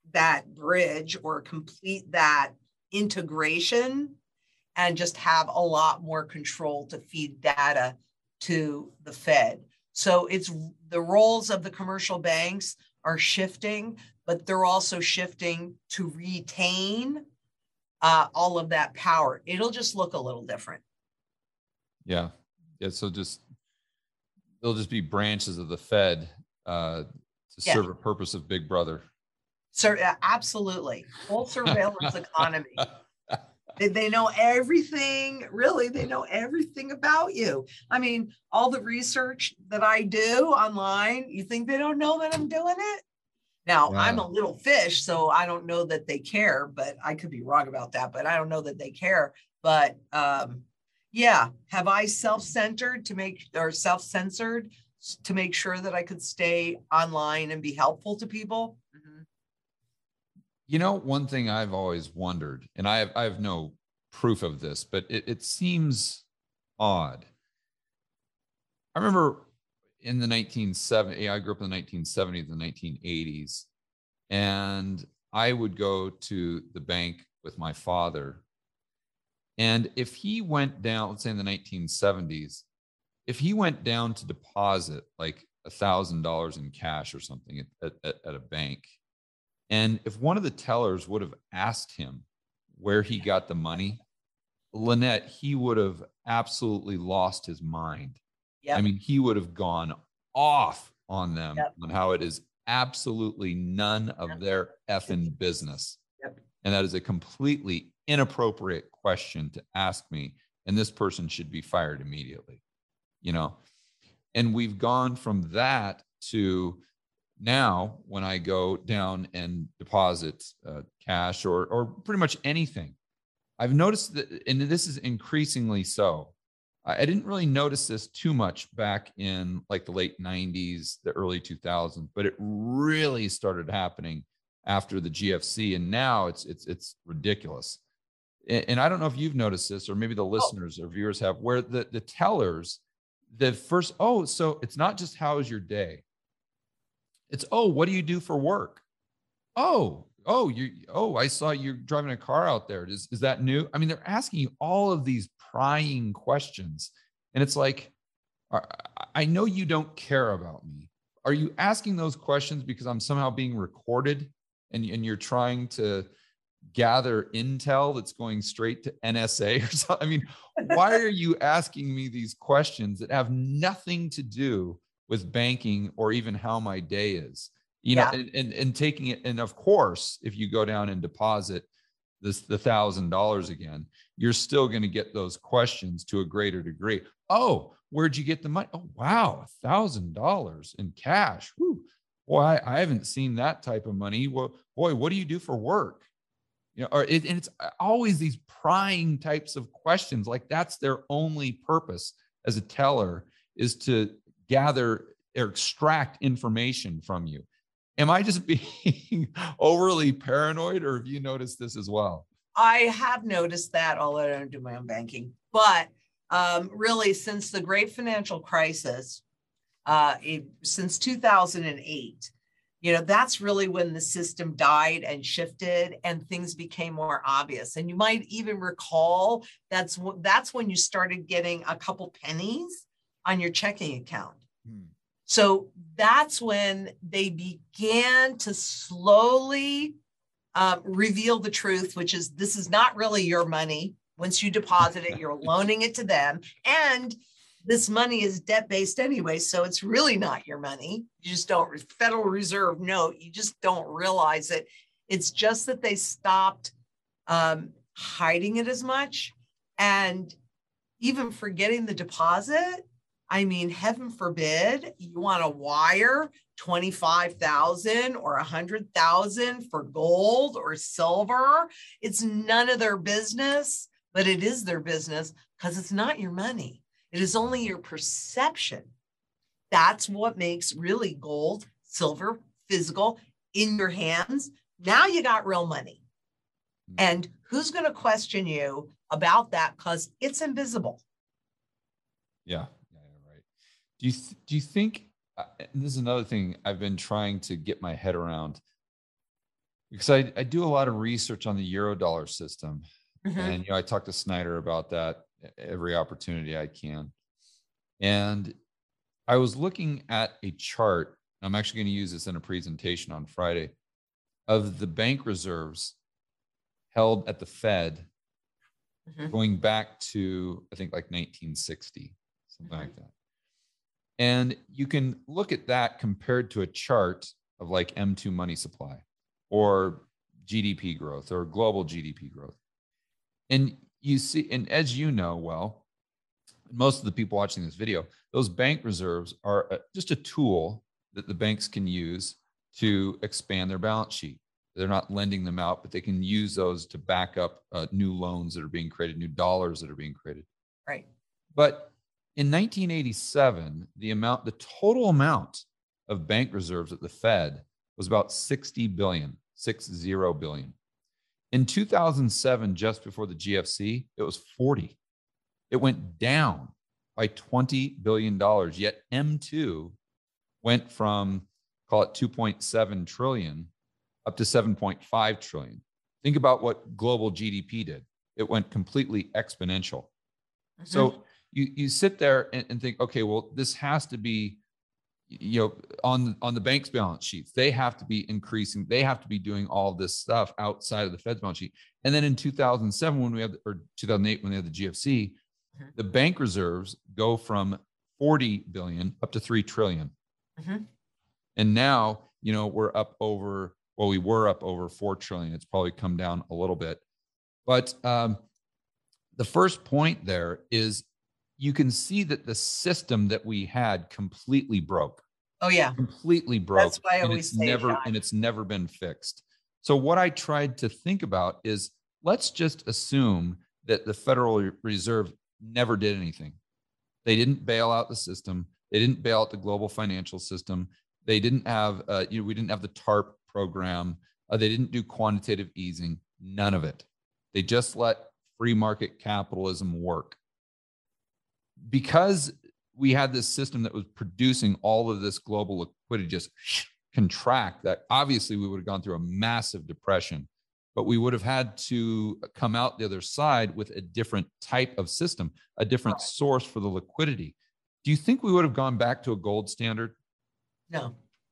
that bridge or complete that integration and just have a lot more control to feed data to the Fed. So it's the roles of the commercial banks are shifting, but they're also shifting to retain uh, all of that power. It'll just look a little different. Yeah. Yeah. So just, they'll just be branches of the Fed uh, to yeah. serve a purpose of Big Brother. So, uh, absolutely. Full surveillance economy. They, they know everything, really, they know everything about you. I mean, all the research that I do online, you think they don't know that I'm doing it? Now, yeah. I'm a little fish, so I don't know that they care, but I could be wrong about that, but I don't know that they care. But um, yeah, have I self-centered to make, or self-censored to make sure that I could stay online and be helpful to people? Mm-hmm. You know, one thing I've always wondered, and I have, I have no proof of this, but it, it seems odd. I remember in the nineteen seventies, I grew up in the nineteen seventies and nineteen eighties, and I would go to the bank with my father. And if he went down, let's say in the nineteen seventies, if he went down to deposit like a thousand dollars in cash or something at, at, at a bank, and if one of the tellers would have asked him where he got the money, Lynette, he would have absolutely lost his mind. Yep. I mean, he would have gone off on them yep. on how it is absolutely none of yep. their effing business. Yep. And that is a completely inappropriate question to ask me. And this person should be fired immediately, you know? And we've gone from that to now when I go down and deposit uh, cash or, or pretty much anything, I've noticed that, and this is increasingly so. I didn't really notice this too much back in like the late nineties, the early two thousands, but it really started happening after the G F C. And now it's, it's, it's ridiculous. And, and I don't know if you've noticed this, or maybe the listeners or viewers have, where the, the tellers, the first, oh, so it's not just how is your day? It's, oh, what do you do for work? Oh, oh, you, oh, I saw you're driving a car out there. Is, is that new? I mean, they're asking you all of these prying questions. And it's like, I know you don't care about me. Are you asking those questions because I'm somehow being recorded and, and you're trying to gather intel that's going straight to N S A or something? I mean, why are you asking me these questions that have nothing to do with banking or even how my day is? You know, yeah. and, and, and taking it. And of course, if you go down and deposit this, the thousand dollars again, you're still going to get those questions to a greater degree. Oh, where'd you get the money? Oh, wow. A thousand dollars in cash. Whew. Boy, I, I haven't seen that type of money. Well, boy, what do you do for work? You know, or it, and it's always these prying types of questions. Like that's their only purpose as a teller, is to gather or extract information from you. Am I just being overly paranoid, or have you noticed this as well? I have noticed that, although I don't do my own banking. But um, really, since the great financial crisis, uh, it, since two thousand eight, you know, that's really when the system died and shifted and things became more obvious. And you might even recall that's, that's when you started getting a couple pennies on your checking account. Hmm. So that's when they began to slowly uh, reveal the truth, which is this is not really your money. Once you deposit it, you're loaning it to them. And this money is debt-based anyway, so it's really not your money. You just don't, Federal Reserve note, you just don't realize it. It's just that they stopped um, hiding it as much. And even forgetting the deposit, I mean, heaven forbid you want to wire twenty-five thousand or one hundred thousand for gold or silver. It's none of their business, but it is their business because it's not your money. It is only your perception. That's what makes really gold, silver, physical in your hands. Now you got real money. And who's going to question you about that? Because it's invisible. Yeah. Do you, th- do you think, uh, and this is another thing I've been trying to get my head around, Because I, I do a lot of research on the Eurodollar system. Mm-hmm. And, you know, I talk to Snyder about that every opportunity I can. And I was looking at a chart. I'm actually going to use this in a presentation on Friday of the bank reserves held at the Fed mm-hmm. going back to, I think, like nineteen sixty, something mm-hmm. like that. And you can look at that compared to a chart of like M two money supply or G D P growth or global G D P growth. And you see, and as you know, well, most of the people watching this video, those bank reserves are just a tool that the banks can use to expand their balance sheet. They're not lending them out, but they can use those to back up uh, new loans that are being created, new dollars that are being created. Right. But in nineteen eighty-seven, the amount, the total amount of bank reserves at the Fed was about sixty billion, six zero billion. In two thousand seven, just before the G F C, it was forty. It went down by twenty billion dollars, yet M two went from, call it two point seven trillion up to seven point five trillion. Think about what global G D P did. It went completely exponential. Mm-hmm. So you, you sit there and, and think, okay, well, this has to be, you know, on, on the bank's balance sheets. They have to be increasing. They have to be doing all this stuff outside of the Fed's balance sheet. And then in two thousand seven, when we had, or two thousand eight, when they had the G F C, mm-hmm. the bank reserves go from forty billion up to three trillion. Mm-hmm. And now, you know, we're up over, well, we were up over four trillion. It's probably come down a little bit. But um, the first point there is you can see that the system that we had completely broke. Oh yeah. Completely broke. That's why I and always it's say never that. and it's never been fixed. So what I tried to think about is let's just assume that the Federal Reserve never did anything. They didn't bail out the system. They didn't bail out the global financial system. They didn't have, uh, you know, we didn't have the TARP program. Uh, they didn't do quantitative easing. None of it. They just let free market capitalism work. Because we had this system that was producing all of this global liquidity just contract, that obviously we would have gone through a massive depression, but we would have had to come out the other side with a different type of system, a different source for the liquidity. Do you think we would have gone back to a gold standard? No,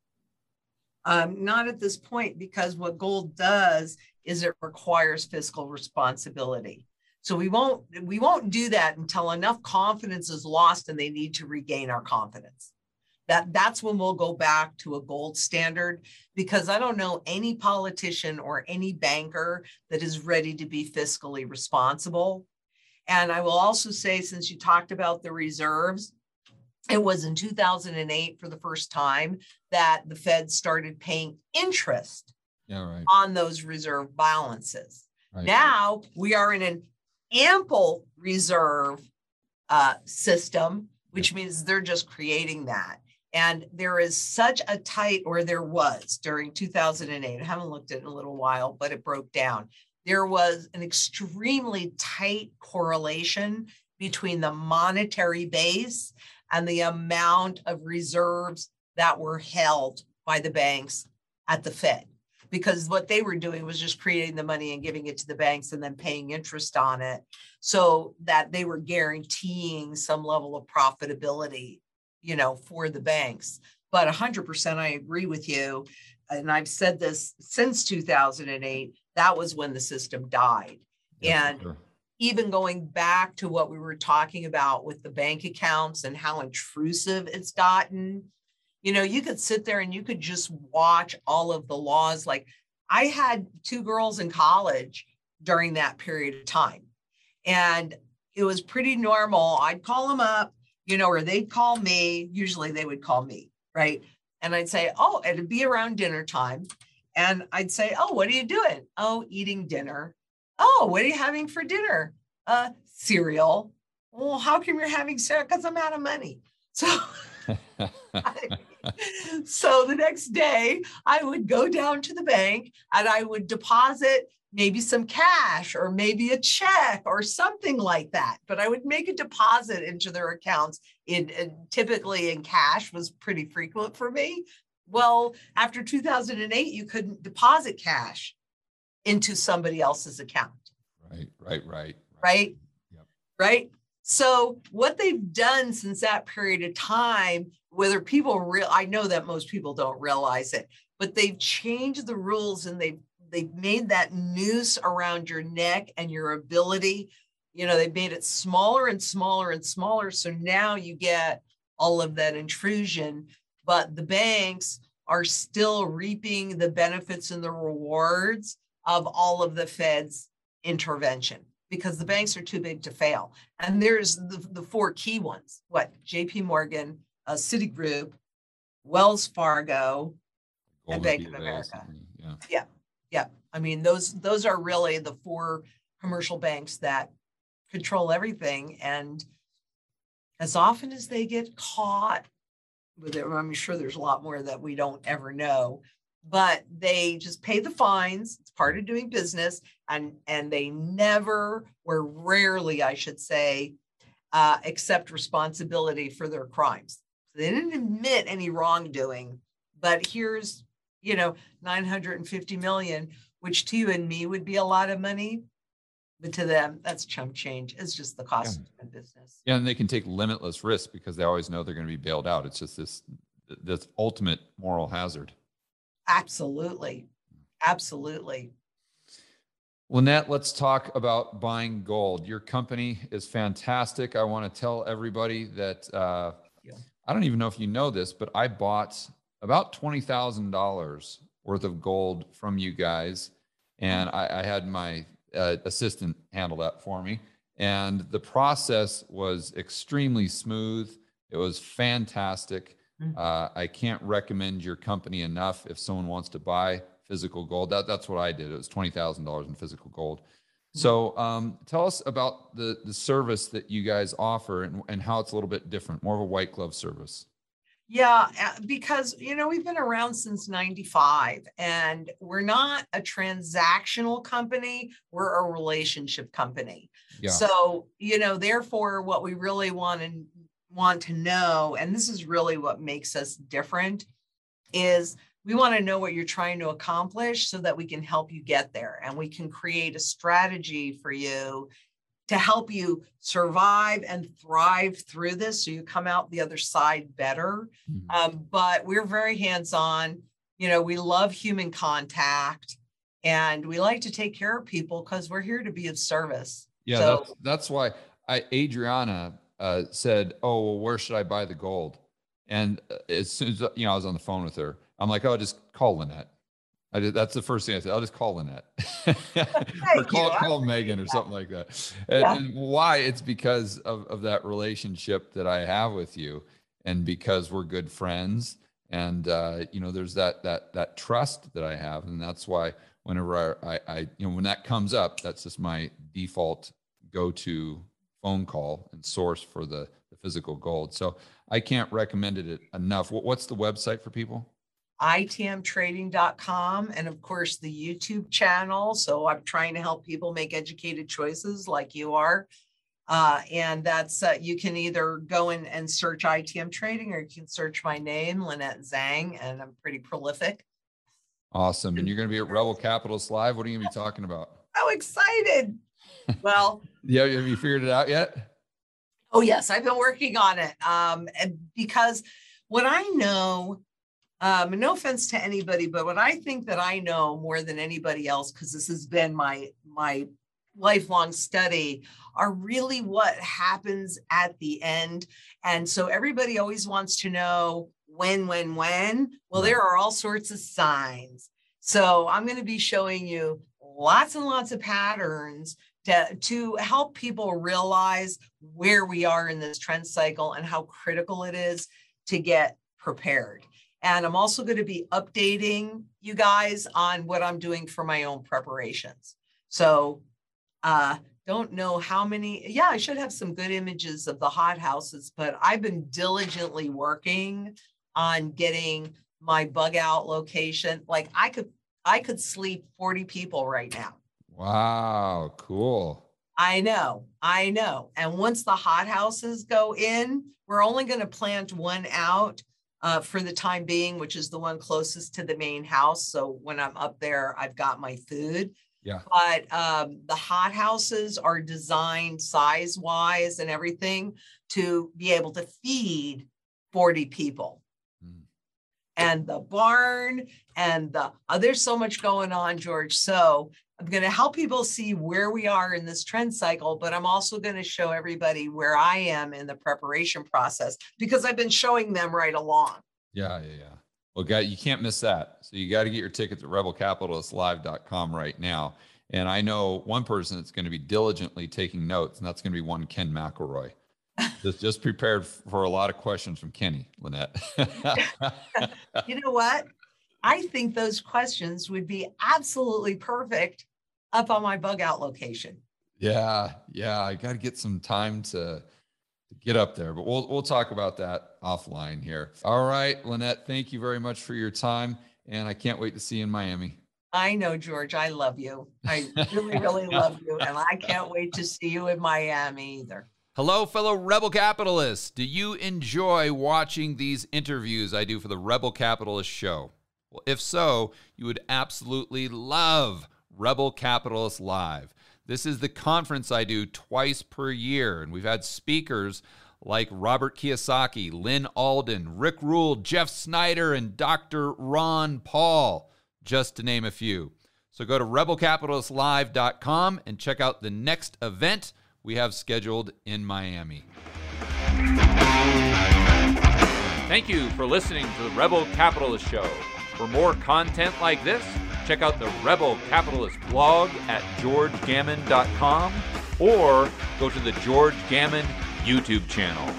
um, not at this point, because what gold does is it requires fiscal responsibility. So we won't we won't do that until enough confidence is lost and they need to regain our confidence. That that's when we'll go back to a gold standard, because I don't know any politician or any banker that is ready to be fiscally responsible. And I will also say, since you talked about the reserves, it was in two thousand eight for the first time that the Fed started paying interest yeah, right. on those reserve balances. Right. Now we are in an ample reserve uh, system, which means they're just creating that. And there is such a tight, or there was during two thousand eight, I haven't looked at it in a little while, but it broke down. There was an extremely tight correlation between the monetary base and the amount of reserves that were held by the banks at the Fed. Because what they were doing was just creating the money and giving it to the banks and then paying interest on it, so that they were guaranteeing some level of profitability, you know, for the banks. But one hundred percent, I agree with you. And I've said this since two thousand eight, that was when the system died. Yeah, and sure. Even going back to what we were talking about with the bank accounts and how intrusive it's gotten, you know, you could sit there and you could just watch all of the laws. Like, I had two girls in college during that period of time, and it was pretty normal. I'd call them up, you know, or they'd call me. Usually they would call me, right? And I'd say, oh, it'd be around dinner time. And I'd say, oh, what are you doing? Oh, eating dinner. Oh, what are you having for dinner? Uh, cereal. Well, how come you're having cereal? Because I'm out of money. So, so the next day I would go down to the bank and I would deposit maybe some cash or maybe a check or something like that. But I would make a deposit into their accounts. In, in typically in cash was pretty frequent for me. Well, after two thousand eight, you couldn't deposit cash into somebody else's account. Right, right, right. Right? Yep. Right? So what they've done since that period of time, whether people real, I know that most people don't realize it, but they've changed the rules and they've they've made that noose around your neck and your ability. You know, they've made it smaller and smaller and smaller. So now you get all of that intrusion, but the banks are still reaping the benefits and the rewards of all of the Fed's intervention, because the banks are too big to fail. And there's the, the four key ones: what? J P Morgan, uh, Citigroup, Wells Fargo, and Bank of America. Yeah. yeah, yeah. I mean, those those are really the four commercial banks that control everything. And as often as they get caught with it, I'm sure there's a lot more that we don't ever know, but they just pay the fines. It's part of doing business. And, and they never, or rarely, I should say, uh, accept responsibility for their crimes. So they didn't admit any wrongdoing, but here's, you know, nine hundred fifty million, which to you and me would be a lot of money. But to them, that's chump change. It's just the cost yeah. of business. Yeah, and they can take limitless risk because they always know they're going to be bailed out. It's just this, this ultimate moral hazard. Absolutely. Absolutely. Lynette, let's talk about buying gold. Your company is fantastic. I want to tell everybody that uh, I don't even know if you know this, but I bought about twenty thousand dollars worth of gold from you guys. And I, I had my uh, assistant handle that for me. And the process was extremely smooth. It was fantastic. Uh, I can't recommend your company enough if someone wants to buy physical gold. That, that's what I did. It was twenty thousand dollars in physical gold. So um, tell us about the, the service that you guys offer and, and how it's a little bit different, more of a white glove service. Yeah, because, you know, we've been around since ninety-five and we're not a transactional company. We're a relationship company. Yeah. So, you know, therefore, what we really want to want to know, and this is really what makes us different, is we want to know what you're trying to accomplish so that we can help you get there. And we can create a strategy for you to help you survive and thrive through this so you come out the other side better. Mm-hmm. Um, but we're very hands-on. You know, we love human contact and we like to take care of people because we're here to be of service. Yeah, so, that's, that's why I, Adriana uh, said, oh, well, where should I buy the gold? And as soon as, you know, I was on the phone with her, I'm like, oh, just call Lynette. I did, that's the first thing I said. I'll just call Lynette or call, call Megan or something like that. And, yeah. and why? It's because of, of that relationship that I have with you and because we're good friends. And, uh, you know, there's that, that, that trust that I have. And that's why whenever I, I, you know, when that comes up, that's just my default go-to phone call and source for the, the physical gold. So I can't recommend it enough. What's the website for people? I T M trading dot com, and of course the YouTube channel. So I'm trying to help people make educated choices like you are. Uh, and that's, uh, you can either go in and search I T M Trading or you can search my name, Lynette Zhang, and I'm pretty prolific. Awesome. And you're going to be at Rebel Capitalist Live. What are you going to be talking about? So excited. Well, yeah. Have you figured it out yet? Oh yes. I've been working on it. Um, and because what I know, Um, no offense to anybody, but what I think that I know more than anybody else, because this has been my my lifelong study, are really what happens at the end. And so everybody always wants to know when, when, when. Well, there are all sorts of signs. So I'm going to be showing you lots and lots of patterns to, to help people realize where we are in this trend cycle and how critical it is to get prepared. And I'm also going to be updating you guys on what I'm doing for my own preparations. So uh, don't know how many, yeah, I should have some good images of the hot houses, but I've been diligently working on getting my bug out location. Like I could, I could sleep forty people right now. Wow, cool. I know, I know. And once the hot houses go in, we're only going to plant one out uh, for the time being, which is the one closest to the main house. So when I'm up there, I've got my food. Yeah. But um, the hot houses are designed size wise and everything to be able to feed forty people. Mm. And the barn and the, oh, there's so much going on, George. So I'm going to help people see where we are in this trend cycle, but I'm also going to show everybody where I am in the preparation process because I've been showing them right along. Yeah, yeah, yeah. Well, guy, you can't miss that. So you got to get your tickets at rebel capitalist live dot com right now. And I know one person that's going to be diligently taking notes, and that's going to be one Ken McElroy. Just, just prepared for a lot of questions from Kenny, Lynette. You know what? I think those questions would be absolutely perfect up on my bug out location. Yeah, yeah. I got to get some time to get up there, but we'll we'll talk about that offline here. All right, Lynette, thank you very much for your time, and I can't wait to see you in Miami. I know, George, I love you. I really, really love you, and I can't wait to see you in Miami either. Hello, fellow Rebel Capitalists. Do you enjoy watching these interviews I do for the Rebel Capitalist Show? Well, if so, you would absolutely love Rebel Capitalist Live. This is the conference I do twice per year, and we've had speakers like Robert Kiyosaki, Lynn Alden, Rick Rule, Jeff Snyder, and Doctor Ron Paul, just to name a few. So go to rebel capitalist live dot com and check out the next event we have scheduled in Miami. Thank you for listening to the Rebel Capitalist Show. For more content like this, check out the Rebel Capitalist blog at george gammon dot com or go to the George Gammon YouTube channel.